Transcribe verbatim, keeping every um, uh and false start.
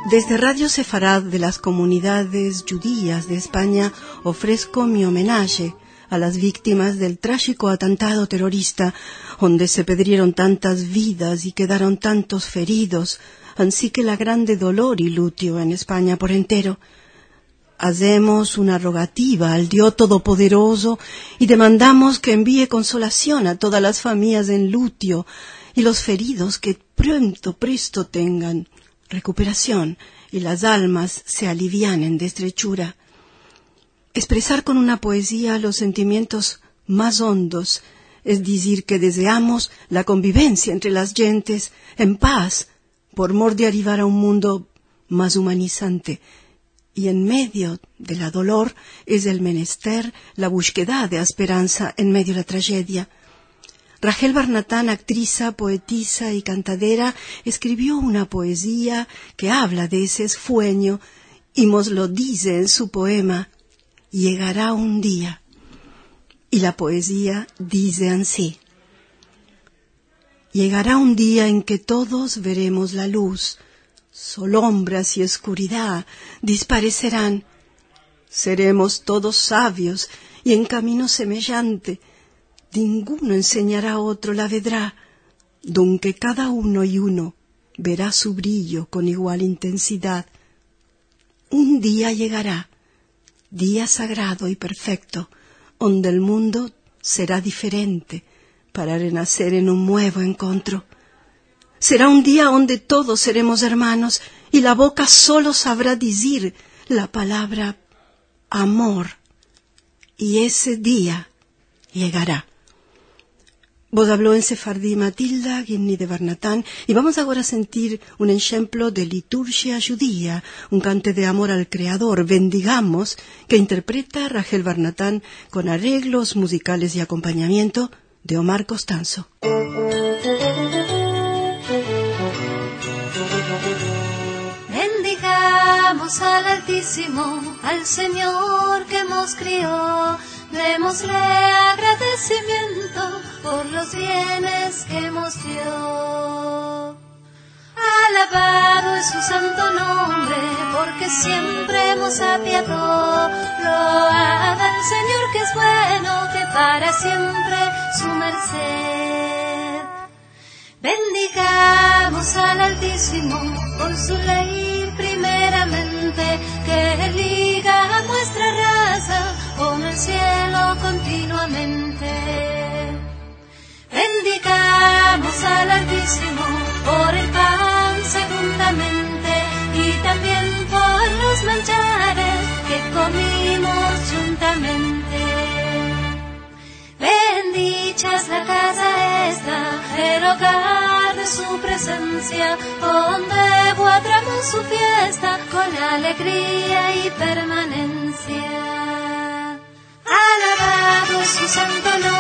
Desde Radio Sefarad de las comunidades judías de España ofrezco mi homenaje a las víctimas del trágico atentado terrorista, donde se perdieron tantas vidas y quedaron tantos feridos, así que la grande dolor y luto en España por entero. Hacemos una rogativa al Dios Todopoderoso y demandamos que envíe consolación a todas las familias en luto y los feridos que pronto, presto tengan recuperación y las almas se alivianen de estrechura. Expresar con una poesía los sentimientos más hondos es decir que deseamos la convivencia entre las gentes en paz por mor de arribar a un mundo más humanizante, y en medio de la dolor es el menester la búsqueda de esperanza en medio de la tragedia. Rachel Barnatán, actriza, poetisa y cantadera, escribió una poesía que habla de ese sueño y nos lo dice en su poema Llegará un día. Y la poesía dice así: Llegará un día en que todos veremos la luz, sombras y oscuridad disparecerán. Seremos todos sabios y en camino semejante. Ninguno enseñará a otro la vedrá, donde cada uno y uno verá su brillo con igual intensidad. Un día llegará, día sagrado y perfecto, donde el mundo será diferente para renacer en un nuevo encuentro. Será un día donde todos seremos hermanos y la boca solo sabrá decir la palabra amor. Y ese día llegará. Vos habló en sefardí Matilda Gimni de Barnatán y vamos ahora a sentir un ejemplo de liturgia judía, un cante de amor al Creador, bendigamos, que interpreta Rachel Barnatán con arreglos musicales y acompañamiento de Omar Costanzo. Bendigamos al Altísimo, al Señor que nos crió. Démosle agradecimiento por los bienes que nos dio. Alabado es su santo nombre, porque siempre nos apiadó. Loada al Señor que es bueno, que para siempre su merced. Bendigamos al Altísimo por su ley primeramente, que liga a nuestra raza con el cielo continuamente. Bendigamos al Altísimo por el pan segundamente y también por los manjares que comimos juntamente. Bendita es la casa esta, el hogar de su presencia, donde guardamos su fiesta con alegría y permanencia. Alabado es su santo nombre.